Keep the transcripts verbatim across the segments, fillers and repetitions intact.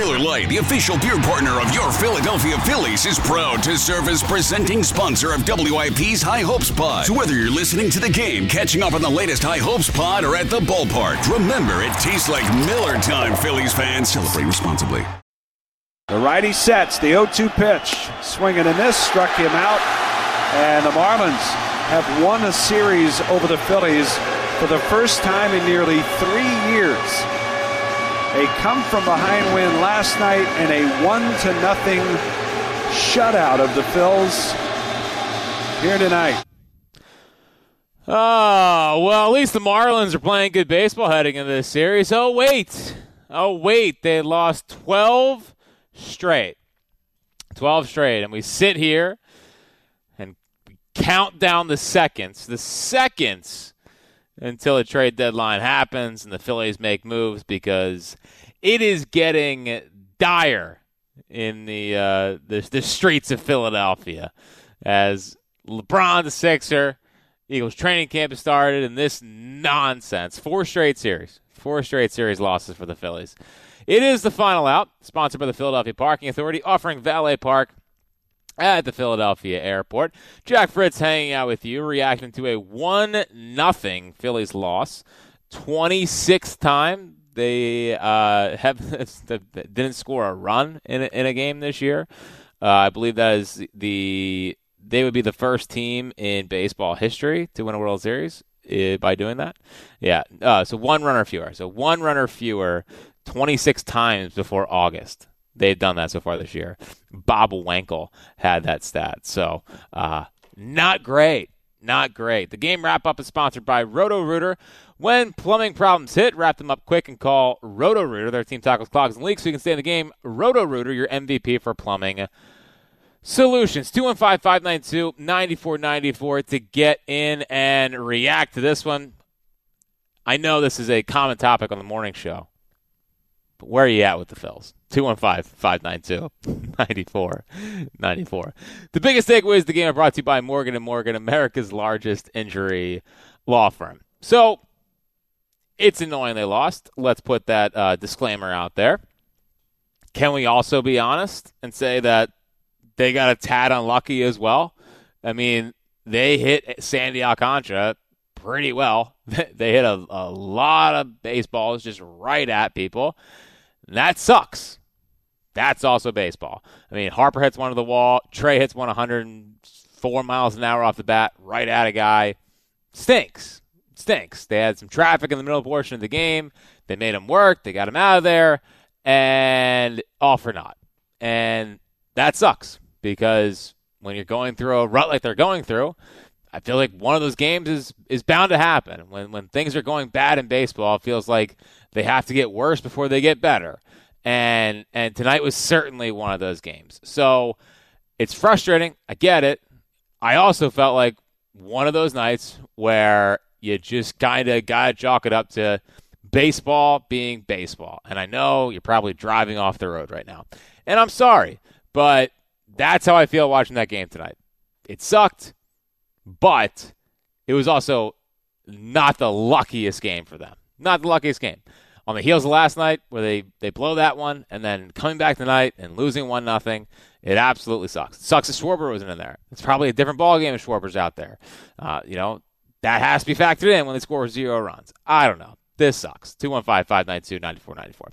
Miller Lite, the official beer partner of your Philadelphia Phillies, is proud to serve as presenting sponsor of W I P's High Hopes Pod. So whether you're listening to the game, catching up on the latest High Hopes Pod, or at the ballpark, remember it tastes like Miller time, Phillies fans. Celebrate responsibly. The righty sets the oh two pitch. Swinging and miss, struck him out. And the Marlins have won a series over the Phillies for the first time in nearly three years. A come-from-behind win last night and a one to nothing shutout of the Phils here tonight. Oh, well, at least the Marlins are playing good baseball heading into this series. Oh, wait. Oh, wait. They lost twelve straight. twelve straight. And we sit here and count down the seconds. The seconds until the trade deadline happens and the Phillies make moves, because it is getting dire in the uh, the, the streets of Philadelphia as LeBron the Sixer, Eagles training camp has started, and this nonsense. Four straight series. Four straight series losses for the Phillies. It is the final out, sponsored by the Philadelphia Parking Authority, offering valet park at the Philadelphia airport. Jack Fritz hanging out with you, reacting to a one nothing Phillies loss. twenty-sixth time they uh, have didn't score a run in a, in a game this year. Uh, I believe that is the they would be the first team in baseball history to win a World Series uh, by doing that. Yeah, uh, so one runner fewer. So one runner fewer twenty-six times before August. They've done that so far this year. Bob Wankel had that stat. So, uh, not great. Not great. The game wrap-up is sponsored by Roto-Rooter. When plumbing problems hit, wrap them up quick and call Roto-Rooter. Their team tackles clogs and leaks so you can stay in the game. Roto-Rooter, your M V P for plumbing solutions. two one five, five nine two, nine four nine four to get in and react to this one. I know this is a common topic on the morning show, but where are you at with the Phils? two one five, five nine two, nine four nine four. The biggest takeaways of the game are brought to you by Morgan and Morgan, America's largest injury law firm. So, it's annoying they lost. Let's put that uh, disclaimer out there. Can we also be honest and say that they got a tad unlucky as well? I mean, they hit Sandy Alcantara pretty well. They hit a, a lot of baseballs just right at people. That sucks. That's also baseball. I mean, Harper hits one to the wall. Trey hits one one hundred four miles an hour off the bat right at a guy. Stinks. Stinks. They had some traffic in the middle portion of the game. They made him work. They got him out of there. And all for naught. And that sucks, because when you're going through a rut like they're going through, I feel like one of those games is, is bound to happen. When when things are going bad in baseball, it feels like they have to get worse before they get better. And and tonight was certainly one of those games. So it's frustrating. I get it. I also felt like one of those nights where you just kind of got to chalk it up to baseball being baseball. And I know you're probably driving off the road right now. And I'm sorry, but that's how I feel watching that game tonight. It sucked, but it was also not the luckiest game for them. Not the luckiest game. On the heels of last night, where they, they blow that one, and then coming back tonight and losing one nothing, it absolutely sucks. It sucks that Schwarber wasn't in there. It's probably a different ballgame if Schwarber's out there. Uh, you know, that has to be factored in when they score zero runs. I don't know. This sucks. two one five, five nine two, nine four nine four.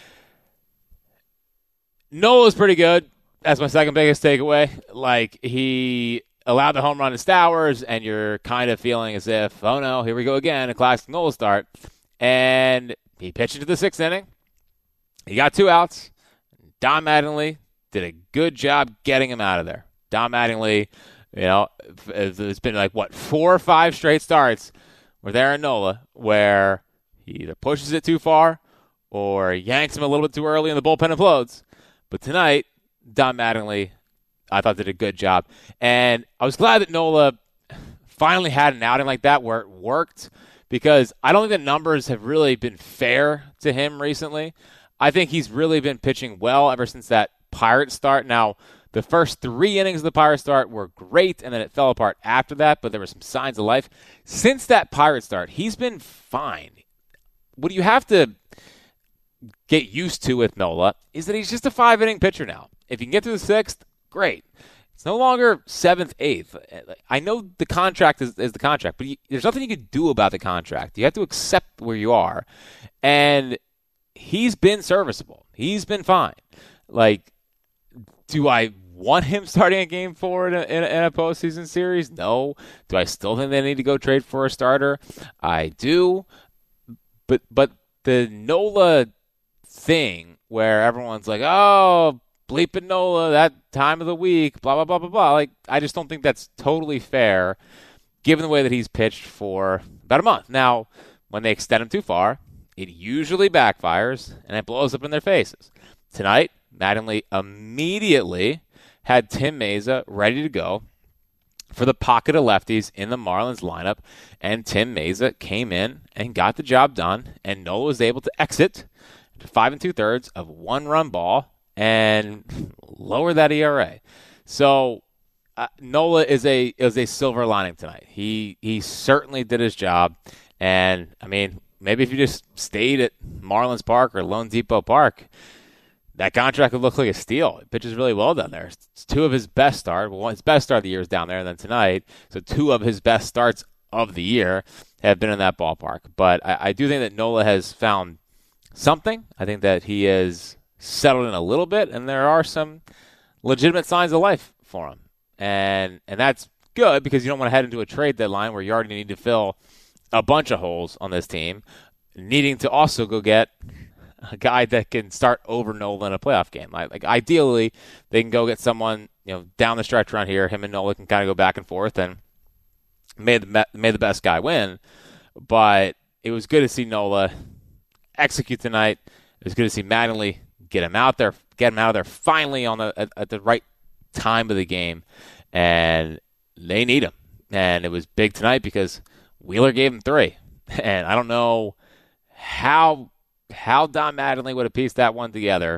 Nola's pretty good. That's my second biggest takeaway. Like, he allowed the home run to Stowers, and you're kind of feeling as if, oh no, here we go again, a classic Nola start. And he pitched into the sixth inning. He got two outs. Don Mattingly did a good job getting him out of there. Don Mattingly, you know, it's been like, what, four or five straight starts with Aaron Nola where he either pushes it too far or yanks him a little bit too early and the bullpen implodes. But tonight, Don Mattingly, I thought, did a good job. And I was glad that Nola finally had an outing like that where it worked, because I don't think the numbers have really been fair to him recently. I think he's really been pitching well ever since that Pirate start. Now, the first three innings of the Pirate start were great, and then it fell apart after that, but there were some signs of life. Since that Pirate start, he's been fine. What you have to get used to with Nola is that he's just a five-inning pitcher now. If you can get through the sixth, great. It's no longer seventh, eighth. I know the contract is, is the contract, but you, there's nothing you can do about the contract. You have to accept where you are. And he's been serviceable. He's been fine. Like, do I want him starting a game four in a, in a, in a postseason series? No. Do I still think they need to go trade for a starter? I do. But but the Nola thing where everyone's like, oh, bleeping Nola, that time of the week, blah, blah, blah, blah, blah. Like, I just don't think that's totally fair given the way that he's pitched for about a month. Now, when they extend him too far, it usually backfires and it blows up in their faces. Tonight, Mattingly immediately had Tim Mayza ready to go for the pocket of lefties in the Marlins lineup, and Tim Mayza came in and got the job done, and Nola was able to exit to five and two-thirds of one-run ball and lower that E R A. So uh, Nola is a is a silver lining tonight. He he certainly did his job, and I mean, maybe if you just stayed at Marlins Park or Lone Depot Park, that contract would look like a steal. It pitches really well down there. It's two of his best starts. Well, his best start of the year is down there, and then tonight, so two of his best starts of the year have been in that ballpark. But I, I do think that Nola has found something. I think that he has settled in a little bit, and there are some legitimate signs of life for him. And and that's good because you don't want to head into a trade deadline where you already need to fill a bunch of holes on this team, needing to also go get a guy that can start over Nola in a playoff game. Like, like ideally, they can go get someone, you know, down the stretch around here. Him and Nola can kind of go back and forth, and may the may the best guy win. But it was good to see Nola execute tonight. It was good to see Mattingly get him out there, get him out of there finally on the at, at the right time of the game, and they need him. And it was big tonight because Wheeler gave him three, and I don't know how. How Don Mattingly would have pieced that one together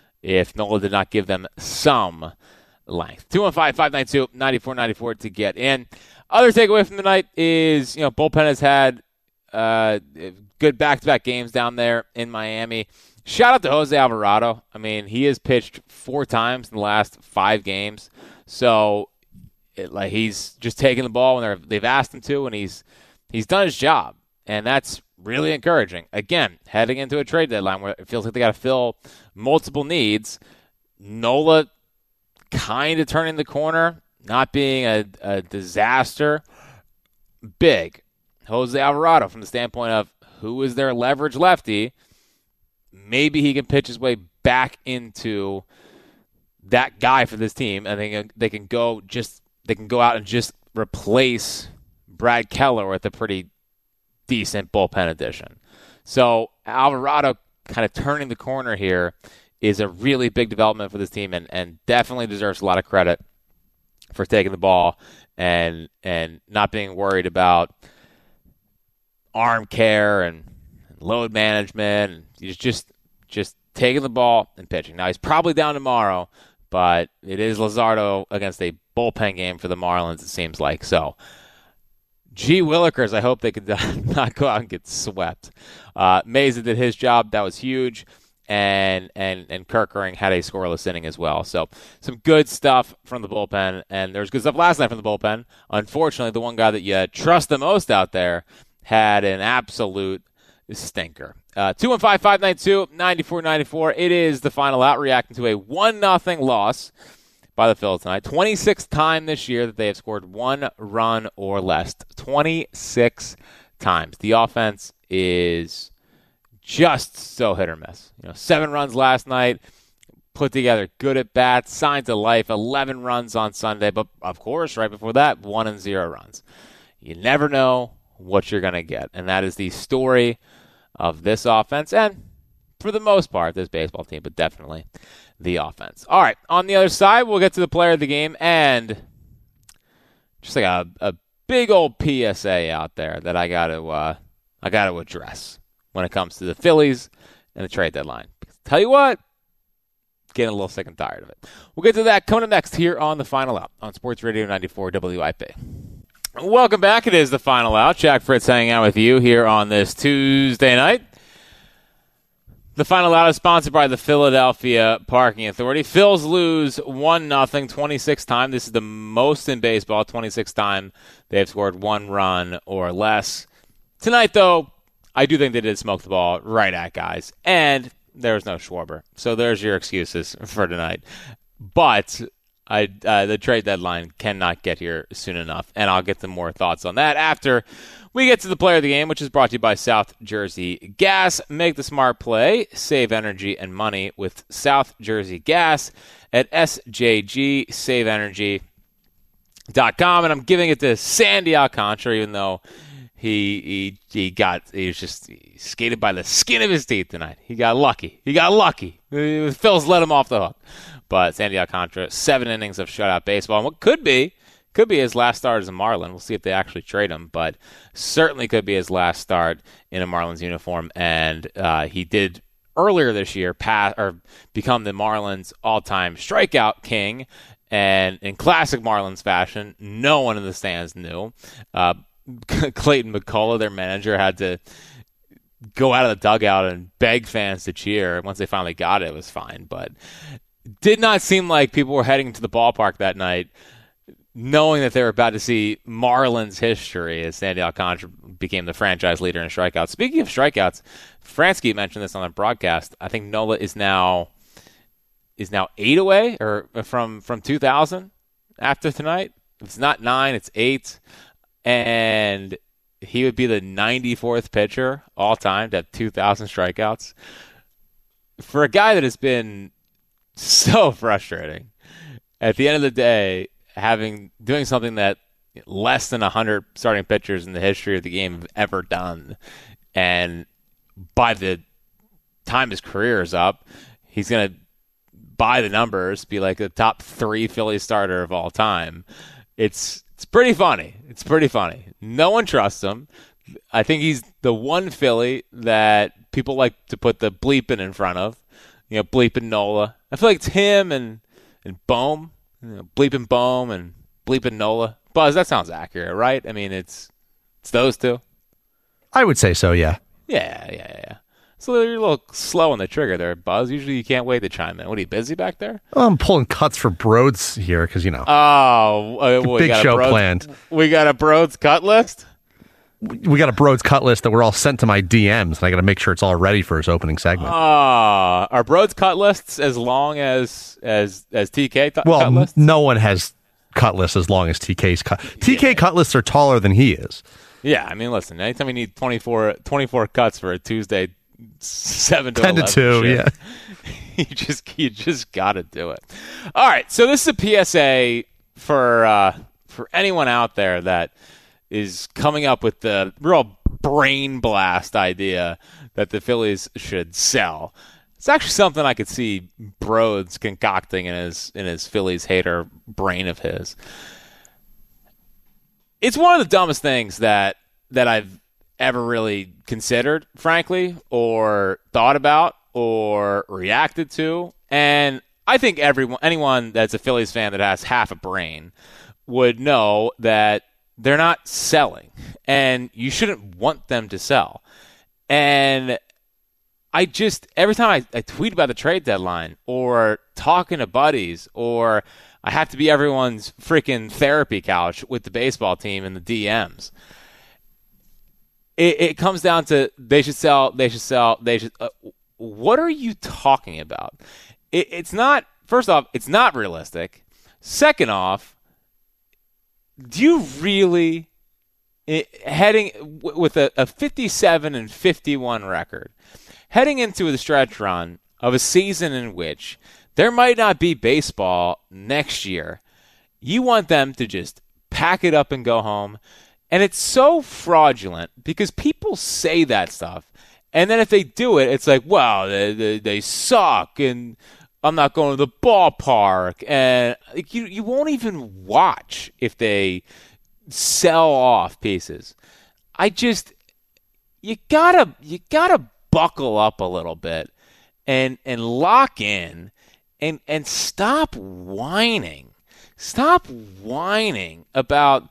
if Nola did not give them some length. two one five, five nine two, nine four nine four to get in. Other takeaway from the night is, you know, bullpen has had uh, good back-to-back games down there in Miami. Shout out to Jose Alvarado. I mean, he has pitched four times in the last five games. So, it, like, he's just taking the ball when they're, they've asked him to, and he's he's done his job. And that's really encouraging. Again, heading into a trade deadline where it feels like they got to fill multiple needs. Nola kind of turning the corner, not being a, a disaster. Big. Jose Alvarado from the standpoint of who is their leverage lefty. Maybe he can pitch his way back into that guy for this team, and they, they can go just they can go out and just replace Brad Keller with a pretty decent bullpen addition. So Alvarado kind of turning the corner here is a really big development for this team, and, and definitely deserves a lot of credit for taking the ball and and not being worried about arm care and load management. And he's just just taking the ball and pitching. Now he's probably down tomorrow, but it is Luzardo against a bullpen game for the Marlins, it seems like. So Gee Willikers, I hope they could not go out and get swept. Uh, Mayza did his job. That was huge. And and and Kerkering had a scoreless inning as well. So some good stuff from the bullpen. And there was good stuff last night from the bullpen. Unfortunately, the one guy that you trust the most out there had an absolute stinker. Uh, two one five, five nine two, nine four nine four. It is the final out, reacting to a one nothing loss by the Phils tonight. twenty-sixth time this year that they have scored one run or less. twenty-six times. The offense is just so hit or miss. You know, seven runs last night, put together good at bats, signs of life, eleven runs on Sunday, but of course, right before that, one and zero runs. You never know what you're going to get, and that is the story of this offense, and for the most part, this baseball team, but definitely the offense. All right, on the other side, we'll get to the player of the game, and just like a, a big old P S A out there that I got to uh, I got to address when it comes to the Phillies and the trade deadline. Because tell you what, getting a little sick and tired of it. We'll get to that coming up next here on the Final Out on Sports Radio ninety-four W I P. Welcome back. It is the Final Out. Jack Fritz hanging out with you here on this Tuesday night. The final out is sponsored by the Philadelphia Parking Authority. Phils lose one nothing, twenty-sixth time. This is the most in baseball, twenty-sixth time they've scored one run or less. Tonight, though, I do think they did smoke the ball right at guys. And there was no Schwarber. So there's your excuses for tonight. But I, uh, the trade deadline cannot get here soon enough. And I'll get some more thoughts on that after we get to the player of the game, which is brought to you by South Jersey Gas. Make the smart play. Save energy and money with South Jersey Gas at S J G save energy dot com. And I'm giving it to Sandy Alcantara, even though he he he got he was just he skated by the skin of his teeth tonight. He got lucky. He got lucky. Phil's let him off the hook. But Sandy Alcantara, seven innings of shutout baseball. And what could be Could be his last start as a Marlin. We'll see if they actually trade him, but certainly could be his last start in a Marlins uniform. And uh, he did earlier this year pass or become the Marlins' all-time strikeout king. And in classic Marlins fashion, no one in the stands knew. Uh, Clayton McCullough, their manager, had to go out of the dugout and beg fans to cheer. Once they finally got it, it was fine. But did not seem like people were heading to the ballpark that night knowing that they were about to see Marlins history as Sandy Alcantara became the franchise leader in strikeouts. Speaking of strikeouts, Fransky mentioned this on the broadcast. I think Nola is now is now eight away or from from two thousand after tonight. If it's not nine, it's eight. And he would be the ninety-fourth pitcher all time to have two thousand strikeouts. For a guy that has been so frustrating, at the end of the day, having doing something that less than one hundred starting pitchers in the history of the game have ever done, and by the time his career is up, he's going to, by the numbers, be like the top three Philly starter of all time. It's it's pretty funny. It's pretty funny. No one trusts him. I think he's the one Philly that people like to put the bleeping in front of. You know, bleeping Nola. I feel like it's him and, and Bohm. You know, bleeping Bohm and bleeping Nola. Buzz, that sounds accurate, right? I mean, it's it's those two. I would say so, yeah. Yeah, yeah, yeah. So you're a little slow on the trigger there, Buzz. Usually you can't wait to chime in. What, are you busy back there? Well, I'm pulling cuts for Broads here because, you know. Oh. Uh, well, big show Broads, planned. We got a Broads cut list? We got a Broads cut list that we're all sent to my D Ms, and I got to make sure it's all ready for his opening segment. Ah, uh, are Broads cut lists as long as as as T K t- well, cut lists? Well, no one has cut lists as long as T K's cut. T K yeah. cut lists are taller than he is. Yeah, I mean, listen. Anytime you need twenty-four, twenty-four cuts for a Tuesday, seven to ten to two, shift, yeah, you just you just got to do it. All right, so this is a P S A for uh, for anyone out there that is coming up with the real brain blast idea that the Phillies should sell. It's actually something I could see Broads concocting in his in his Phillies hater brain of his. It's one of the dumbest things that that I've ever really considered, frankly, or thought about or reacted to. And I think everyone anyone that's a Phillies fan that has half a brain would know that they're not selling, and you shouldn't want them to sell. And I just, every time I, I tweet about the trade deadline or talking to buddies, or I have to be everyone's freaking therapy couch with the baseball team in the D Ms, it, it comes down to they should sell, they should sell, they should. Uh, what are you talking about? It, it's not, first off, it's not realistic. Second off, do you really, it, heading w- with a, a fifty-seven and fifty-one record, heading into the stretch run of a season in which there might not be baseball next year, you want them to just pack it up and go home? And it's so fraudulent because people say that stuff, and then if they do it, it's like, well, they, they, they suck, and I'm not going to the ballpark, and you you won't even watch if they sell off pieces. I just you gotta you gotta buckle up a little bit and and lock in and and stop whining. Stop whining about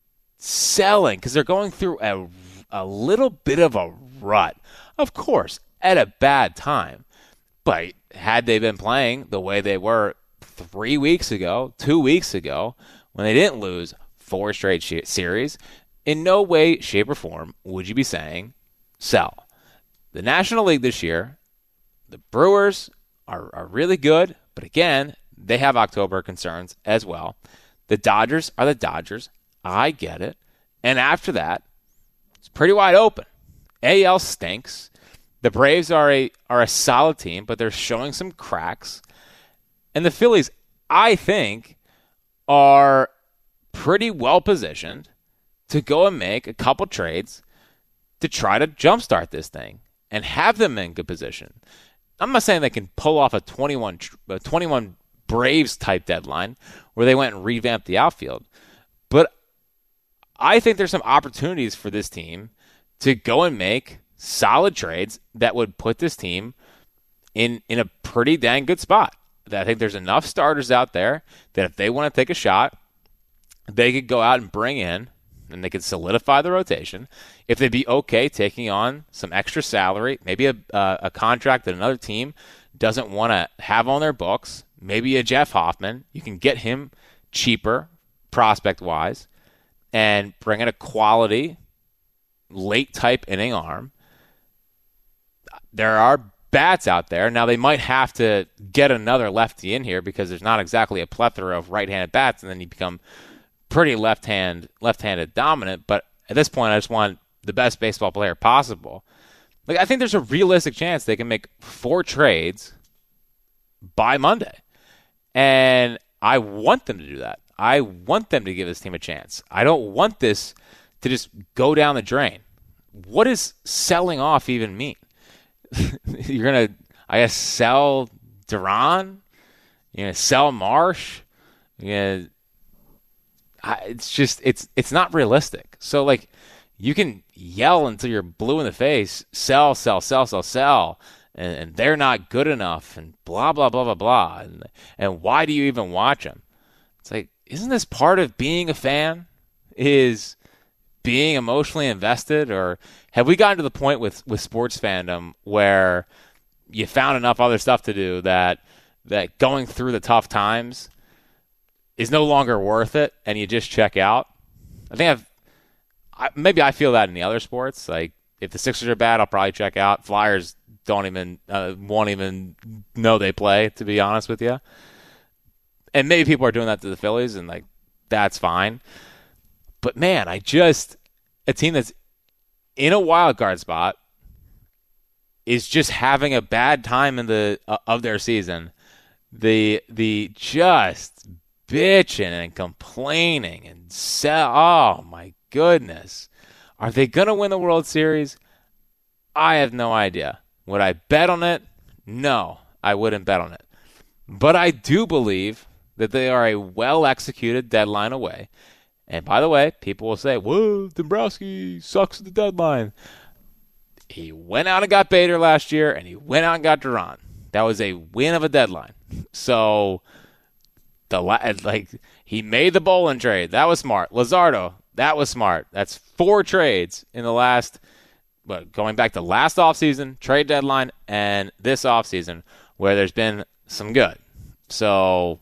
selling because they're going through a a little bit of a rut. Of course, at a bad time. But had they been playing the way they were three weeks ago, two weeks ago, when they didn't lose four straight sh- series, in no way, shape, or form would you be saying sell. The National League this year, the Brewers are, are really good, but again, they have October concerns as well. The Dodgers are the Dodgers. I get it. And after that, it's pretty wide open. A L stinks. The Braves are a are a solid team, but they're showing some cracks. And the Phillies, I think, are pretty well positioned to go and make a couple trades to try to jumpstart this thing and have them in good position. I'm not saying they can pull off a twenty-one, a twenty-one Braves type deadline where they went and revamped the outfield, but I think there's some opportunities for this team to go and make solid trades that would put this team in in a pretty dang good spot. I think there's enough starters out there that if they want to take a shot, they could go out and bring in, and they could solidify the rotation. If they'd be okay taking on some extra salary, maybe a uh, a contract that another team doesn't want to have on their books, maybe a Jeff Hoffman, you can get him cheaper prospect-wise and bring in a quality late-type inning arm. There are bats out there. Now, they might have to get another lefty in here because there's not exactly a plethora of right-handed bats, and then you become pretty left-hand, left-handed dominant. But at this point, I just want the best baseball player possible. Like, I think there's a realistic chance they can make four trades by Monday. And I want them to do that. I want them to give this team a chance. I don't want this to just go down the drain. What does selling off even mean? You're going to, I guess, sell Duran? You're going to sell Marsh? You're going to, it's just, it's it's not realistic. So, like, you can yell until you're blue in the face, sell, sell, sell, sell, sell, and, and they're not good enough, and blah, blah, blah, blah, blah. And, and why do you even watch them? It's like, isn't this part of being a fan? Is being emotionally invested? Or have we gotten to the point with, with sports fandom where you found enough other stuff to do that that going through the tough times is no longer worth it and you just check out? I think I've I, maybe I feel that in the other sports. Like, if the Sixers are bad, I'll probably check out. Flyers don't even uh, won't even know they play, to be honest with you. And maybe people are doing that to the Phillies, and, like, that's fine. But, man, I just – a team that's in a wild card spot is just having a bad time in the uh, of their season. The the just bitching and complaining and sell. Oh, my goodness. Are they going to win the World Series? I have no idea. Would I bet on it? No, I wouldn't bet on it. But I do believe that they are a well-executed deadline away. And by the way, people will say, whoa, Dombrowski sucks at the deadline. He went out and got Bader last year, and he went out and got Duran. That was a win of a deadline. So, the like he made the Bolin trade. That was smart. Luzardo, that was smart. That's four trades in the last, but going back to last offseason, trade deadline, and this offseason, where there's been some good. So,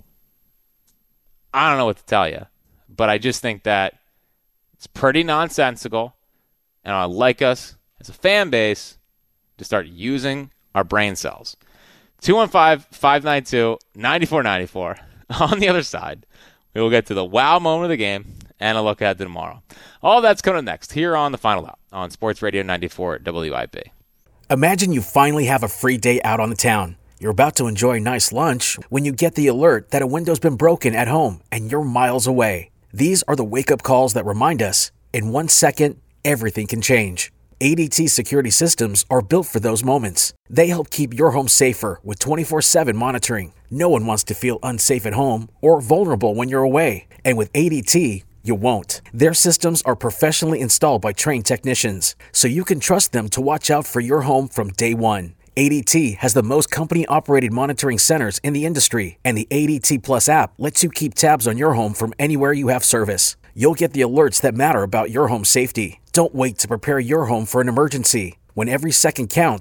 I don't know what to tell you, but I just think that it's pretty nonsensical, and I'd like us as a fan base to start using our brain cells. two one five, five nine two, nine four nine four. On the other side, we will get to the wow moment of the game and a look ahead to tomorrow. All that's coming next here on The Final Out on Sports Radio ninety-four W I P. Imagine you finally have a free day out on the town. You're about to enjoy a nice lunch when you get the alert that a window's been broken at home and you're miles away. These are the wake-up calls that remind us, in one second, everything can change. A D T security systems are built for those moments. They help keep your home safer with twenty-four seven monitoring. No one wants to feel unsafe at home or vulnerable when you're away. And with A D T, you won't. Their systems are professionally installed by trained technicians, so you can trust them to watch out for your home from day one. A D T has the most company-operated monitoring centers in the industry, and the A D T Plus app lets you keep tabs on your home from anywhere you have service. You'll get the alerts that matter about your home safety. Don't wait to prepare your home for an emergency. When every second counts,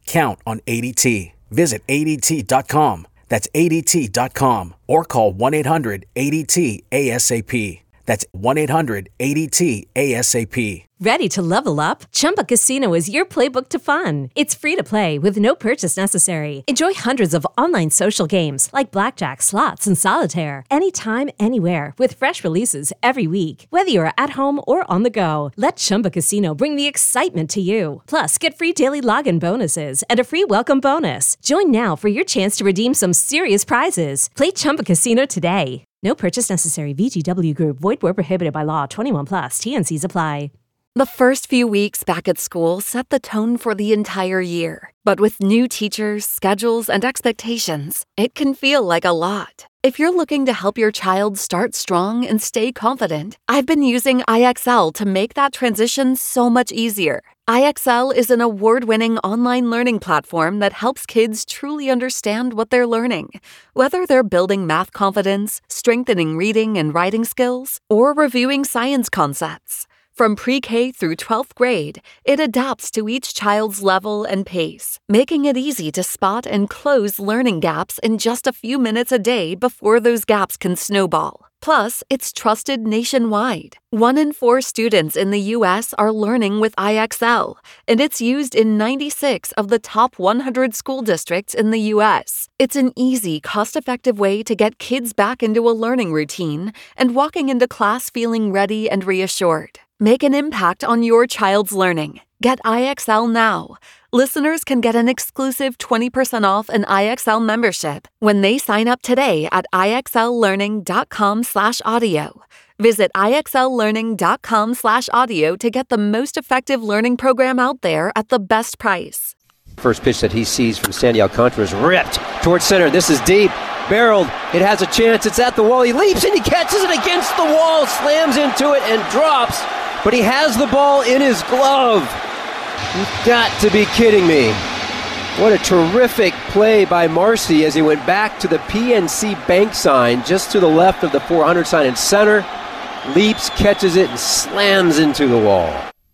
count on A D T. Visit A D T dot com. That's A D T dot com. Or call one eight hundred A D T A S A P. That's one eight hundred A D T A S A P. Ready to level up? Chumba Casino is your playbook to fun. It's free to play with no purchase necessary. Enjoy hundreds of online social games like blackjack, slots, and solitaire. Anytime, anywhere with fresh releases every week. Whether you're at home or on the go, let Chumba Casino bring the excitement to you. Plus, get free daily login bonuses and a free welcome bonus. Join now for your chance to redeem some serious prizes. Play Chumba Casino today. No purchase necessary. V G W Group. Void where prohibited by law. twenty-one plus. T N Cs apply. The first few weeks back at school set the tone for the entire year. But with new teachers, schedules, and expectations, it can feel like a lot. If you're looking to help your child start strong and stay confident, I've been using I X L to make that transition so much easier. I X L is an award-winning online learning platform that helps kids truly understand what they're learning, whether they're building math confidence, strengthening reading and writing skills, or reviewing science concepts. From pre-K through twelfth grade, it adapts to each child's level and pace, making it easy to spot and close learning gaps in just a few minutes a day before those gaps can snowball. Plus, it's trusted nationwide. One in four students in the U S are learning with I X L, and it's used in ninety-six of the top one hundred school districts in the U S. It's an easy, cost-effective way to get kids back into a learning routine and walking into class feeling ready and reassured. Make an impact on your child's learning. Get I X L now. Listeners can get an exclusive twenty percent off an I X L membership when they sign up today at IXLlearning.com slash audio. Visit IXLlearning.com slash audio to get the most effective learning program out there at the best price. First pitch that he sees from Sandy Alcantara is ripped towards center. This is deep. Barreled. It has a chance. It's at the wall. He leaps and he catches it against the wall, slams into it and drops. But he has the ball in his glove. You've got to be kidding me. What a terrific play by Marcy as he went back to the P N C Bank sign just to the left of the four hundred sign in center. Leaps, catches it, and slams into the wall.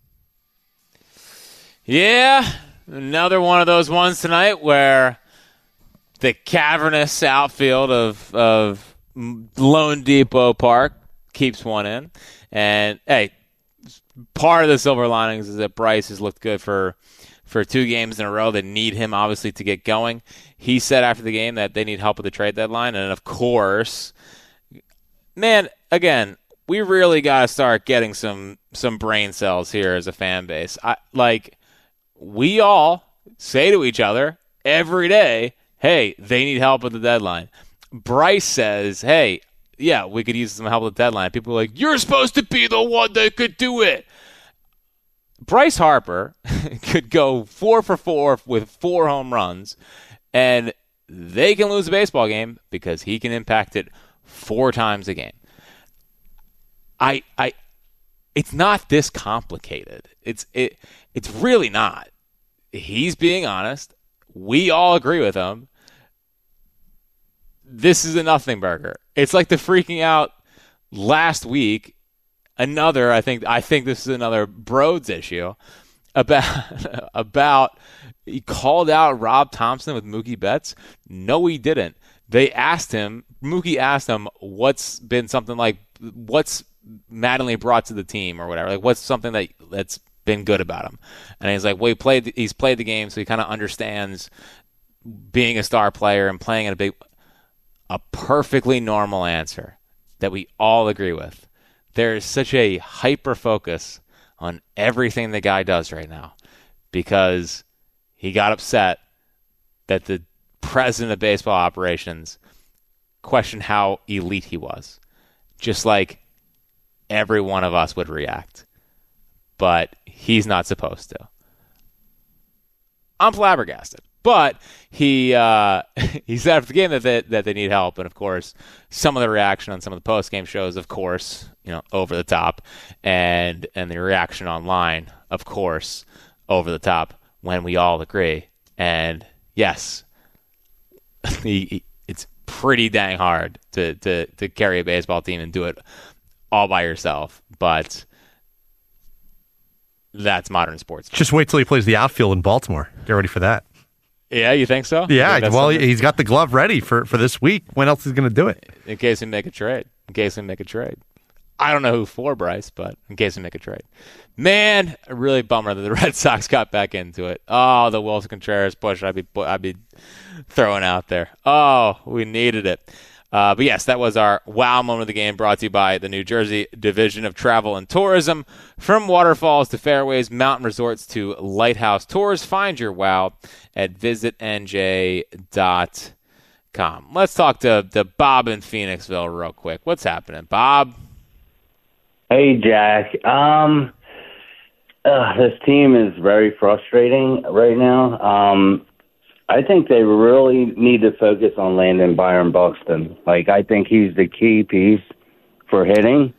Yeah, another one of those ones tonight where the cavernous outfield of, of Lone Depot Park keeps one in. And, hey, part of the silver linings is that Bryce has looked good for for two games in a row that need him, obviously, to get going. He said after the game that they need help with the trade deadline. And, of course, man, again, we really got to start getting some some brain cells here as a fan base. I, like, we all say to each other every day, hey, they need help with the deadline. Bryce says, hey, yeah, we could use some help with the deadline. People are like, you're supposed to be the one that could do it. Bryce Harper could go four for four with four home runs, and they can lose a baseball game because he can impact it four times a game. I, I, it's not this complicated. It's it, it's really not. He's being honest. We all agree with him. This is a nothing burger. It's like the freaking out last week. Another, I think, I think this is another Broads issue about about he called out Rob Thompson with Mookie Betts. No, he didn't. They asked him. Mookie asked him, "What's been something like what's Mattingly brought to the team or whatever? Like, what's something that that's been good about him?" And he's like, "Well, he played. He's played the game, so he kind of understands being a star player and playing in a big." A perfectly normal answer that we all agree with. There is such a hyper focus on everything the guy does right now because he got upset that the president of baseball operations questioned how elite he was. Just like every one of us would react. But he's not supposed to. I'm flabbergasted. But he uh, he said after the game that they, that they need help, and of course, some of the reaction on some of the post game shows, of course, you know, over the top, and and the reaction online, of course, over the top. When we all agree, and yes, he, it's pretty dang hard to, to to carry a baseball team and do it all by yourself, but that's modern sports. Just wait till he plays the outfield in Baltimore. Get ready for that. Yeah, you think so? Yeah, think well, something? he's got the glove ready for, for this week. When else is he going to do it? In case we make a trade. In case we make a trade. I don't know who for, Bryce, but in case we make a trade. Man, a really bummer that the Red Sox got back into it. Oh, the Wilson Contreras push I'd be, I'd be throwing out there. Oh, we needed it. Uh, but yes, that was our wow moment of the game, brought to you by the New Jersey Division of Travel and Tourism. From waterfalls to fairways, mountain resorts to lighthouse tours, find your wow at visit n j dot com. Let's talk to, to Bob in Phoenixville real quick. What's happening, Bob? Hey, Jack. Um, uh, this team is very frustrating right now. Um, I think they really need to focus on landing Byron Buxton. Like, I think he's the key piece for hitting.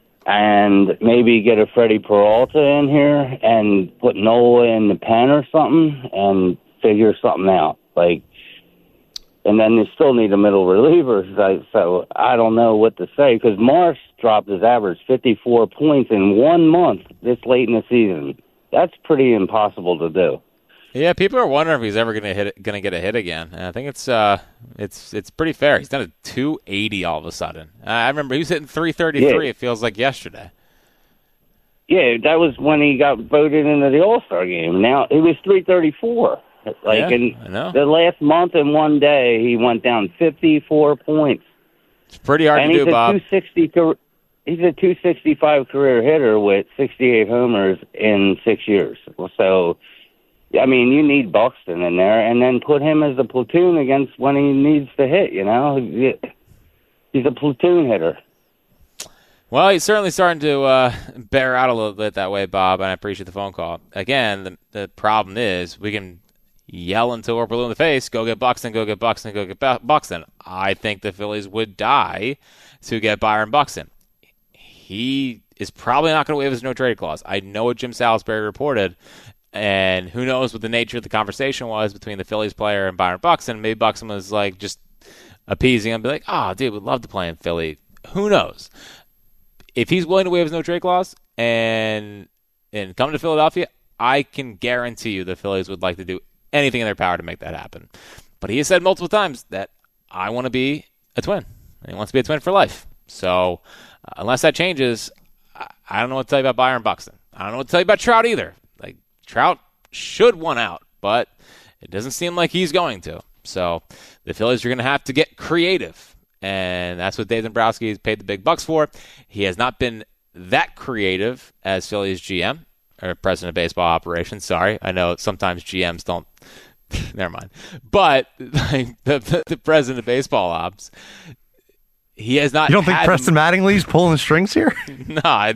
And maybe get a Freddie Peralta in here and put Nola in the pen or something and figure something out. Like, and then you still need a middle reliever. So I don't know what to say, because Marsh dropped his average fifty-four points in one month this late in the season. That's pretty impossible to do. Yeah, people are wondering if he's ever going to hit, going to get a hit again. And I think it's uh, it's it's pretty fair. He's done a two eighty all of a sudden. Uh, I remember he was hitting three thirty-three. Yeah. It feels like yesterday. Yeah, that was when he got voted into the All-Star game. Now he was three thirty-four. Like yeah, in I know. The last month and one day, he went down fifty-four points. It's pretty hard and to do, Bob. two sixty, he's a two sixty-five career hitter with sixty-eight homers in six years. So, I mean, you need Buxton in there, and then put him as a platoon against when he needs to hit, you know? He's a platoon hitter. Well, he's certainly starting to uh, bear out a little bit that way, Bob, and I appreciate the phone call. Again, the, the problem is we can yell until we're blue in the face, go get Buxton, go get Buxton, go get Buxton. I think the Phillies would die to get Byron Buxton. He is probably not going to waive his no-trade clause. I know what Jim Salisbury reported, and who knows what the nature of the conversation was between the Phillies player and Byron Buxton. Maybe Buxton was like just appeasing him, be like, oh, dude, we'd love to play in Philly. Who knows? If he's willing to waive his no-trade clause and, and come to Philadelphia, I can guarantee you the Phillies would like to do anything in their power to make that happen. But he has said multiple times that I want to be a Twin, and he wants to be a Twin for life. So uh, unless that changes, I, I don't know what to tell you about Byron Buxton. I don't know what to tell you about Trout either. Like, Trout should want out, but it doesn't seem like he's going to. So the Phillies are going to have to get creative, and that's what Dave Dombrowski has paid the big bucks for. He has not been that creative as Phillies G M, or president of baseball operations. Sorry, I know sometimes G Ms don't. Never mind. But like, the, the the president of baseball ops, he has not. You don't think had Preston Mattingly's pulling the strings here? No, I,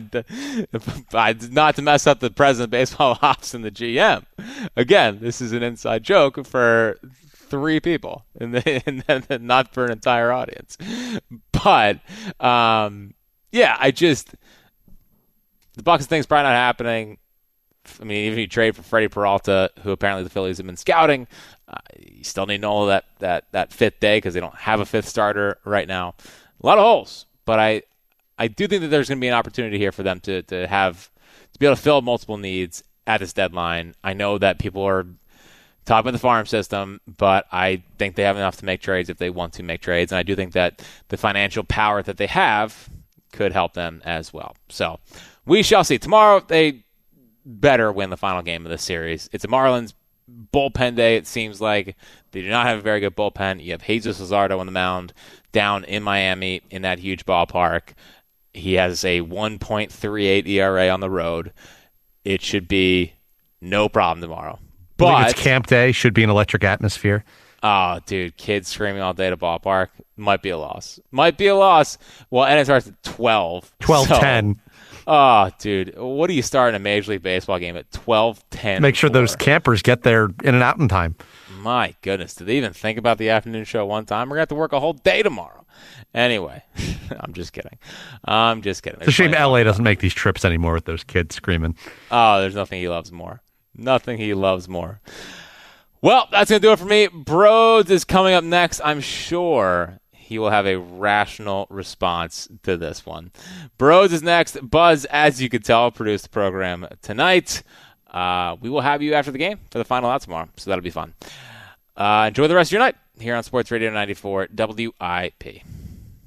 I not to mess up the president of baseball ops and the G M. Again, this is an inside joke for three people, and, the, and not for an entire audience. But um, yeah, I just the Bucks thing's probably not happening. I mean, even if you trade for Freddie Peralta, who apparently the Phillies have been scouting, uh, you still need Nola that, that, that fifth day because they don't have a fifth starter right now. A lot of holes, but I I do think that there's going to be an opportunity here for them to to have to be able to fill multiple needs at this deadline. I know that people are talking about the farm system, but I think they have enough to make trades if they want to make trades, and I do think that the financial power that they have could help them as well. So we shall see. Tomorrow they better win the final game of the series. It's a Marlins bullpen day, it seems like. They do not have a very good bullpen. You have Jesus Luzardo on the mound down in Miami in that huge ballpark. He has a one point three eight E R A on the road. It should be no problem tomorrow. But I think it's camp day. Should be an electric atmosphere. Oh, dude, kids screaming all day at a ballpark might be a loss. Might be a loss. Well, and it starts at twelve. twelve ten. So, oh, dude, what do you start in a Major League Baseball game at twelve ten? Make sure for? those campers get there in and out in time. My goodness, did they even think about the afternoon show one time? We're going to have to work a whole day tomorrow. Anyway, I'm just kidding. I'm just kidding. It's a shame L A doesn't make these trips anymore with those kids screaming. Oh, there's nothing he loves more. Nothing he loves more. Well, that's going to do it for me. Broads is coming up next. I'm sure he will have a rational response to this one. Broads is next. Buzz, as you could tell, produced the program tonight. Uh, we will have you after the game for the final out tomorrow, so that'll be fun. Uh, enjoy the rest of your night here on Sports Radio ninety-four W I P.